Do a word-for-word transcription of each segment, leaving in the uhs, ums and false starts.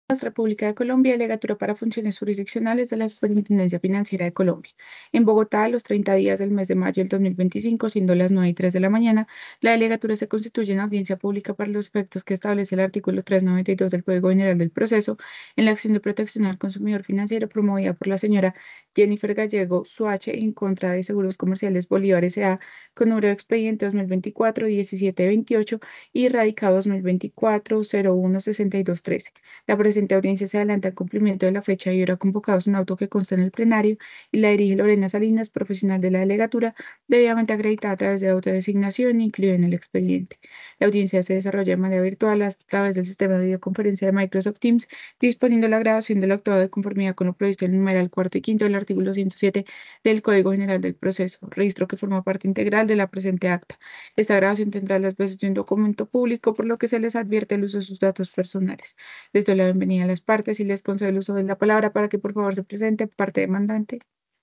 República de Colombia, Delegatura para Funciones Jurisdiccionales de la Superintendencia Financiera de Colombia. En Bogotá, a los treinta días del mes de mayo del dos mil veinticinco, siendo las nueve y tres de la mañana, la delegatura se constituye en audiencia pública para los efectos que establece el artículo trescientos noventa y dos del Código General del Proceso en la acción de protección al consumidor financiero promovida por la señora Jennifer Gallego Suache en contra de Seguros Comerciales Bolívar S A con número de expediente dos mil veinticuatro diecisiete veintiocho y radicado dos mil veinticuatro cero uno sesenta y dos trece. La presente audiencia se adelanta al cumplimiento de la fecha y hora convocados en auto que consta en el plenario y la dirige Lorena Salinas, profesional de la delegatura, debidamente acreditada a través de autodesignación incluida en el expediente. La audiencia se desarrolla de manera virtual a través del sistema de videoconferencia de Microsoft Teams, disponiendo la grabación del actuado de conformidad con lo previsto en el numeral cuarto y quinto del artículo ciento siete del Código General del Proceso, registro que forma parte integral de la presente acta. Esta grabación tendrá las bases de un documento público, por lo que se les advierte el uso de sus datos personales. Les doy la bienvenida a las partes y les concedo el uso de la palabra para que por favor se presente parte demandante.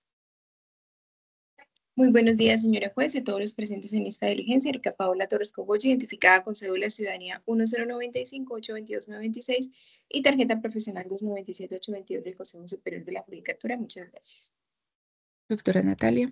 Muy buenos días, señora juez, y a todos los presentes en esta diligencia. Erika Paola Torres Cogolla, identificada con cédula de ciudadanía uno cero nueve cinco ocho dos dos nueve seis y tarjeta profesional dos nueve siete ocho dos dos del Consejo Superior de la Judicatura. Muchas gracias. Doctora Natalia.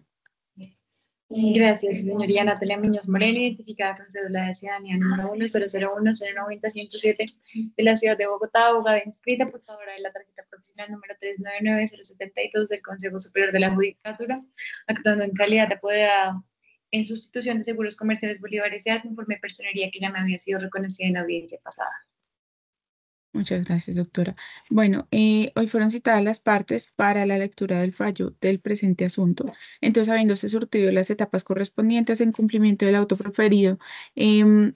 Gracias, señoría Natalia Muñoz Moreno, identificada con cédula de ciudadanía número uno cero cero uno cero nueve cero uno cero siete de la ciudad de Bogotá, abogada inscrita, portadora de la tarjeta profesional número tres nueve nueve cero siete dos del Consejo Superior de la Judicatura, actuando en calidad de apoderada en sustitución de Seguros Comerciales Bolívar S A conforme personería que ya me había sido reconocida en la audiencia pasada. Muchas gracias, doctora. Bueno, eh, hoy fueron citadas las partes para la lectura del fallo del presente asunto. Entonces, habiéndose surtido las etapas correspondientes en cumplimiento del auto proferido, em,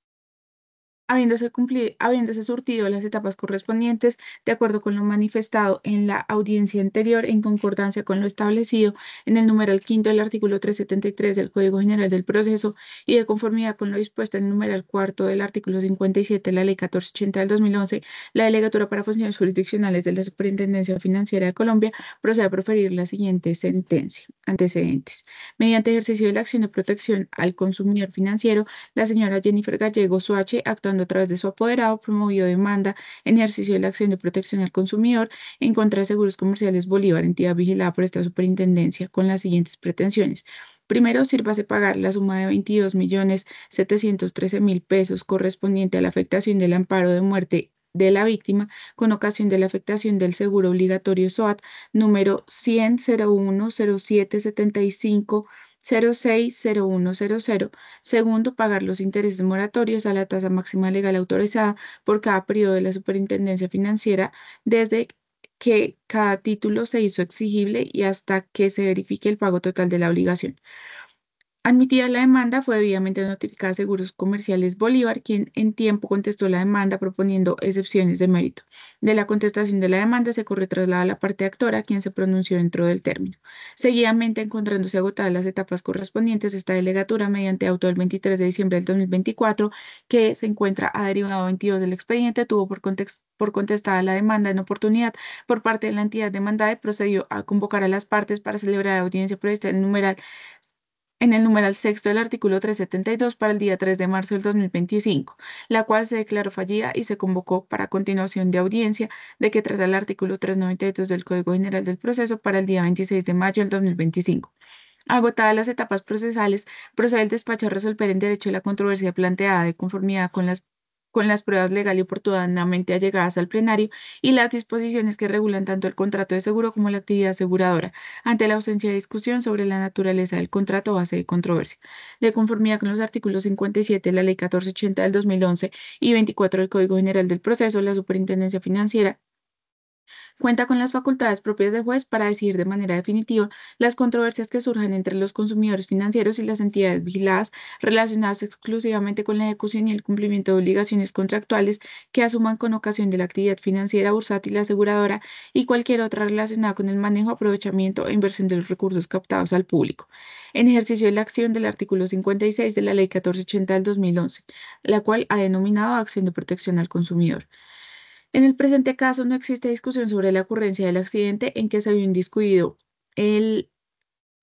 Habiéndose, cumpli- habiéndose surtido las etapas correspondientes, de acuerdo con lo manifestado en la audiencia anterior, en concordancia con lo establecido en el numeral quinto del artículo trescientos setenta y tres del Código General del Proceso y de conformidad con lo dispuesto en el numeral cuarto del artículo cincuenta y siete de la Ley catorce ochenta del dos mil once, la Delegatura para Funciones Jurisdiccionales de la Superintendencia Financiera de Colombia procede a proferir la siguiente sentencia. Antecedentes. Mediante ejercicio de la acción de protección al consumidor financiero, la señora Jennifer Gallego Suache, actuando a través de su apoderado, promovió demanda en ejercicio de la acción de protección al consumidor en contra de Seguros Comerciales Bolívar, entidad vigilada por esta superintendencia, con las siguientes pretensiones. Primero, sírvase pagar la suma de veintidós millones setecientos trece mil pesos correspondiente a la afectación del amparo de muerte de la víctima con ocasión de la afectación del seguro obligatorio S O A T número cien cero uno cero siete setenta y cinco cero seis cero uno cero cero. Segundo, pagar los intereses moratorios a la tasa máxima legal autorizada por cada periodo de la Superintendencia Financiera desde que cada título se hizo exigible y hasta que se verifique el pago total de la obligación. Admitida la demanda, fue debidamente notificada a Seguros Comerciales Bolívar, quien en tiempo contestó la demanda proponiendo excepciones de mérito. De la contestación de la demanda se corre traslado a la parte actora, quien se pronunció dentro del término. Seguidamente, encontrándose agotadas las etapas correspondientes, esta delegatura, mediante auto del veintitrés de diciembre del dos mil veinticuatro, que se encuentra adherivado veintidós del expediente, tuvo por, context por contestada la demanda en oportunidad por parte de la entidad demandada y procedió a convocar a las partes para celebrar la audiencia prevista en el numeral en el numeral sexto del artículo trescientos setenta y dos para el día tres de marzo del dos mil veinticinco, la cual se declaró fallida y se convocó para continuación de audiencia de que trata el artículo trescientos noventa y dos del Código General del Proceso para el día veintiséis de mayo del dos mil veinticinco. Agotadas las etapas procesales, procede el despacho a resolver en derecho la controversia planteada de conformidad con las con las pruebas legal y oportunamente allegadas al plenario y las disposiciones que regulan tanto el contrato de seguro como la actividad aseguradora, ante la ausencia de discusión sobre la naturaleza del contrato base de controversia. De conformidad con los artículos cincuenta y siete de la Ley catorce ochenta del dos mil once y veinticuatro del Código General del Proceso, la Superintendencia Financiera cuenta con las facultades propias de juez para decidir de manera definitiva las controversias que surjan entre los consumidores financieros y las entidades vigiladas relacionadas exclusivamente con la ejecución y el cumplimiento de obligaciones contractuales que asuman con ocasión de la actividad financiera, bursátil, aseguradora y cualquier otra relacionada con el manejo, aprovechamiento e inversión de los recursos captados al público. En ejercicio de la acción del artículo cincuenta y seis de la Ley catorce ochenta del dos mil once, la cual ha denominado acción de protección al consumidor. En el presente caso no existe discusión sobre la ocurrencia del accidente en que se vio indiscutido el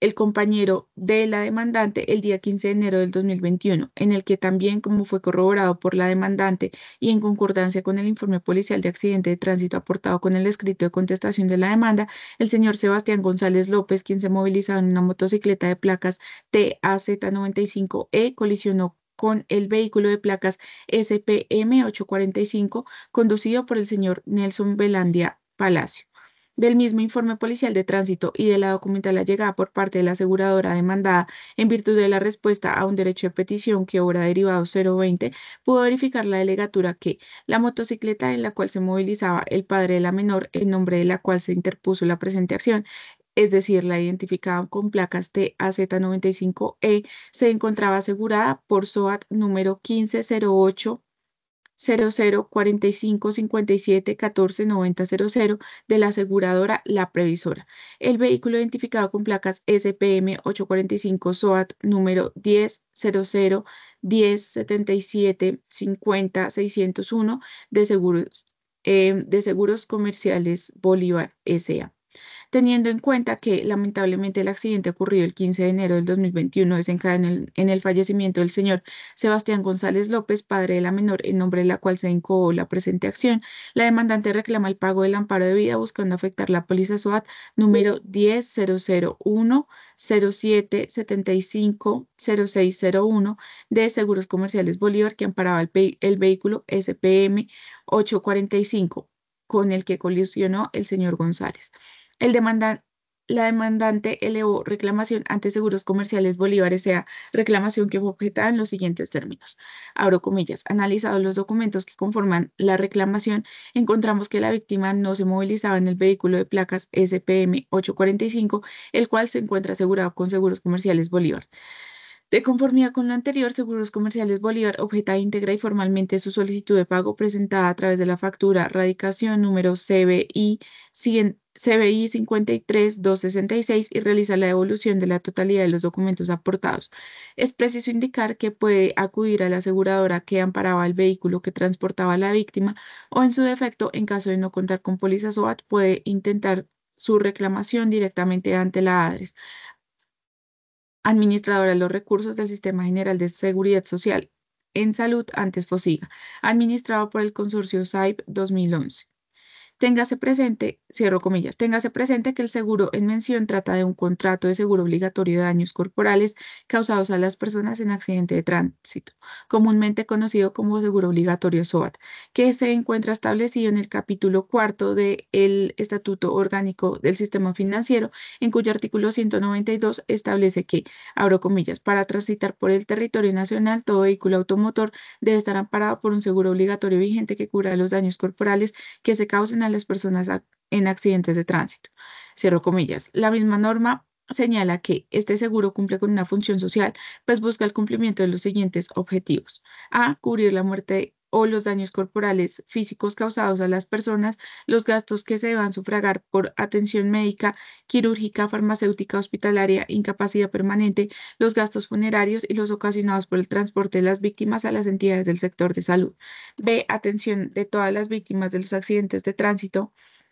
el compañero de la demandante el día quince de enero del dos mil veintiuno, en el que también, como fue corroborado por la demandante y en concordancia con el informe policial de accidente de tránsito aportado con el escrito de contestación de la demanda, el señor Sebastián González López, quien se movilizaba en una motocicleta de placas T A Z noventa y cinco E, colisionó con el vehículo de placas S P M ochocientos cuarenta y cinco, conducido por el señor Nelson Velandia Palacio. Del mismo informe policial de tránsito y de la documental allegada por parte de la aseguradora demandada en virtud de la respuesta a un derecho de petición que obra derivado cero veinte, pudo verificar la delegatura que la motocicleta en la cual se movilizaba el padre de la menor, en nombre de la cual se interpuso la presente acción, es decir, la identificada con placas T A Z noventa y cinco E, se encontraba asegurada por SOAT número quince cero ocho cero cero cuarenta y cinco cincuenta y siete catorce noventa cero cero de la aseguradora La Previsora. El vehículo identificado con placas S P M ochocientos cuarenta y cinco SOAT número diez cero cero diez setenta y siete cincuenta seiscientos uno de seguros, eh, de seguros comerciales Bolívar S A teniendo en cuenta que lamentablemente el accidente ocurrido el quince de enero del dos mil veintiuno desencadenó en el, en el fallecimiento del señor Sebastián González López, padre de la menor, en nombre de la cual se incoó la presente acción. La demandante reclama el pago del amparo de vida buscando afectar la póliza SOAT número diez cero cero uno cero siete setenta y cinco cero seis cero uno de Seguros Comerciales Bolívar que amparaba el, ve el vehículo S P M ochocientos cuarenta y cinco con el que colisionó el señor González. El demanda- la demandante elevó reclamación ante Seguros Comerciales Bolívar S A, reclamación que fue objetada en los siguientes términos. Abro comillas. Analizados los documentos que conforman la reclamación, encontramos que la víctima no se movilizaba en el vehículo de placas S P M ochocientos cuarenta y cinco, el cual se encuentra asegurado con Seguros Comerciales Bolívar. De conformidad con lo anterior, Seguros Comerciales Bolívar objeta íntegra y formalmente su solicitud de pago presentada a través de la factura radicación número C B I cien C B I cincuenta y tres mil doscientos sesenta y seis y realiza la devolución de la totalidad de los documentos aportados. Es preciso indicar que puede acudir a la aseguradora que amparaba el vehículo que transportaba a la víctima o, en su defecto, en caso de no contar con póliza SOAT, puede intentar su reclamación directamente ante la ADRES, administradora de los recursos del Sistema General de Seguridad Social en Salud, antes FOSIGA, administrado por el consorcio S A I B dos mil once. Téngase presente, cierro comillas, téngase presente que el seguro en mención trata de un contrato de seguro obligatorio de daños corporales causados a las personas en accidente de tránsito, comúnmente conocido como seguro obligatorio SOAT, que se encuentra establecido en el capítulo cuarto del Estatuto Orgánico del Sistema Financiero, en cuyo artículo ciento noventa y dos establece que, abro comillas, para transitar por el territorio nacional, todo vehículo automotor debe estar amparado por un seguro obligatorio vigente que cubra los daños corporales que se causen a las personas en accidentes de tránsito. Cierro comillas. La misma norma señala que este seguro cumple con una función social, pues busca el cumplimiento de los siguientes objetivos. A. Cubrir la muerte o los daños corporales físicos causados a las personas, los gastos que se deban sufragar por atención médica, quirúrgica, farmacéutica, hospitalaria, incapacidad permanente, los gastos funerarios y los ocasionados por el transporte de las víctimas a las entidades del sector de salud. B. Atención de todas las víctimas de los accidentes de tránsito,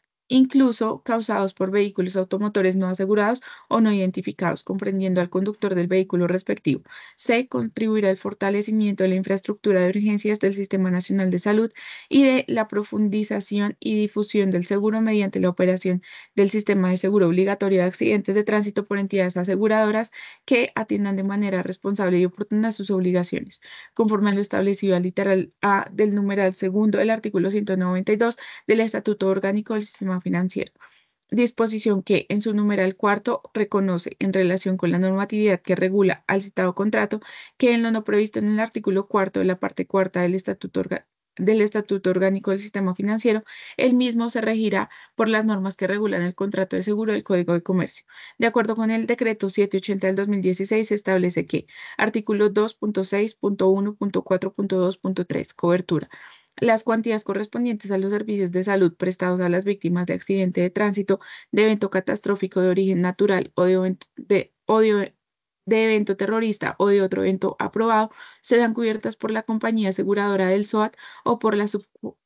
incluso causados por vehículos automotores no asegurados o no identificados, comprendiendo al conductor del vehículo respectivo. C. Contribuir al fortalecimiento de la infraestructura de urgencias del Sistema Nacional de Salud y de la profundización y difusión del seguro mediante la operación del sistema de seguro obligatorio de accidentes de tránsito por entidades aseguradoras que atiendan de manera responsable y oportuna sus obligaciones, conforme a lo establecido al literal A del numeral segundo del artículo ciento noventa y dos del Estatuto Orgánico del Sistema Financiero. Disposición que, en su numeral cuarto, reconoce, en relación con la normatividad que regula al citado contrato, que en lo no previsto en el artículo cuarto de la parte cuarta del Estatuto Orgánico del Estatuto Orgánico del Sistema Financiero, el mismo se regirá por las normas que regulan el contrato de seguro del Código de Comercio. De acuerdo con el decreto setecientos ochenta del dos mil dieciséis, se establece que, artículo dos punto seis punto uno punto cuatro punto dos punto tres, cobertura. Las cuantías correspondientes a los servicios de salud prestados a las víctimas de accidente de tránsito, de evento catastrófico de origen natural o de, evento, de, o de, de evento terrorista o de otro evento aprobado serán cubiertas por la compañía aseguradora del SOAT o por la sub,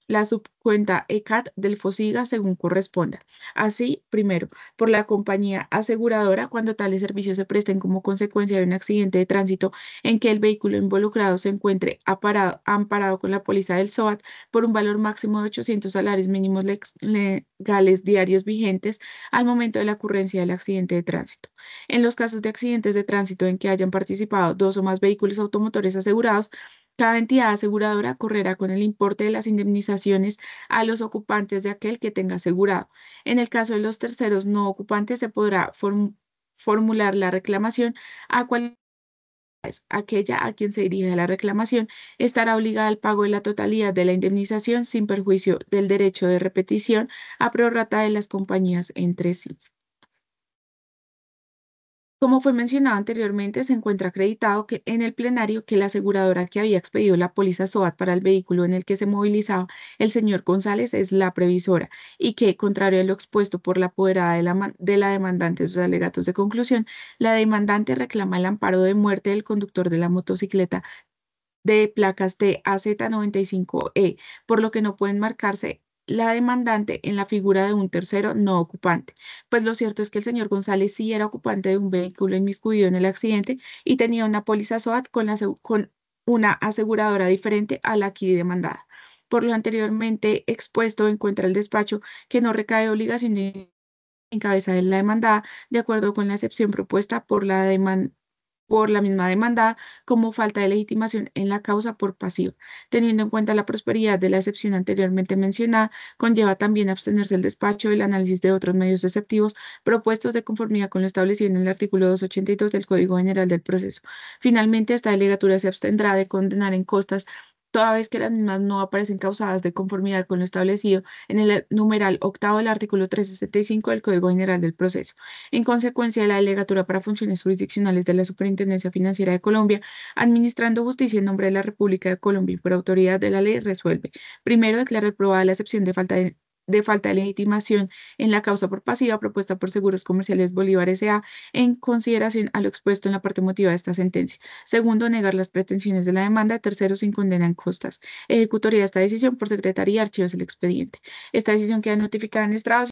la subcuenta E C A T del FOSIGA según corresponda. Así, primero, por la compañía aseguradora cuando tales servicios se presten como consecuencia de un accidente de tránsito en que el vehículo involucrado se encuentre aparado- amparado con la póliza del SOAT por un valor máximo de ochocientos salarios mínimos lex- legales diarios vigentes al momento de la ocurrencia del accidente de tránsito. En los casos de accidentes de tránsito en que hayan participado dos o más vehículos automotores asegurados, cada entidad aseguradora correrá con el importe de las indemnizaciones a los ocupantes de aquel que tenga asegurado. En el caso de los terceros no ocupantes, se podrá form- formular la reclamación a cual aquella a quien se dirige la reclamación estará obligada al pago de la totalidad de la indemnización sin perjuicio del derecho de repetición a prorrata de las compañías entre sí. Como fue mencionado anteriormente, se encuentra acreditado que en el plenario que la aseguradora que había expedido la póliza SOAT para el vehículo en el que se movilizaba el señor González es la previsora y que, contrario a lo expuesto por la apoderada de la, man- de la demandante en sus alegatos de conclusión, la demandante reclama el amparo de muerte del conductor de la motocicleta de placas de A Z noventa y cinco E, por lo que no pueden marcarse la demandante en la figura de un tercero no ocupante. Pues lo cierto es que el señor González sí era ocupante de un vehículo inmiscuido en el accidente y tenía una póliza SOAT con, la asegu- con una aseguradora diferente a la aquí demandada. Por lo anteriormente expuesto, encuentra el despacho que no recae obligación de en cabeza de la demandada, de acuerdo con la excepción propuesta por la deman- por la misma demandada como falta de legitimación en la causa por pasiva. Teniendo en cuenta la prosperidad de la excepción anteriormente mencionada, conlleva también abstenerse del despacho del análisis de otros medios exceptivos propuestos de conformidad con lo establecido en el artículo doscientos ochenta y dos del Código General del Proceso. Finalmente, esta delegatura se abstendrá de condenar en costas toda vez que las mismas no aparecen causadas de conformidad con lo establecido en el numeral octavo del artículo trescientos sesenta y cinco del Código General del Proceso. En consecuencia de la delegatura para funciones jurisdiccionales de la Superintendencia Financiera de Colombia, administrando justicia en nombre de la República de Colombia y por autoridad de la ley, resuelve. Primero, declarar aprobada la excepción de falta de de falta de legitimación en la causa por pasiva propuesta por Seguros Comerciales Bolívar S A en consideración a lo expuesto en la parte motiva de esta sentencia. Segundo, negar las pretensiones de la demanda. Tercero, sin condena en costas. Ejecutoría de esta decisión por secretaría y archivos del expediente. Esta decisión queda notificada en estrado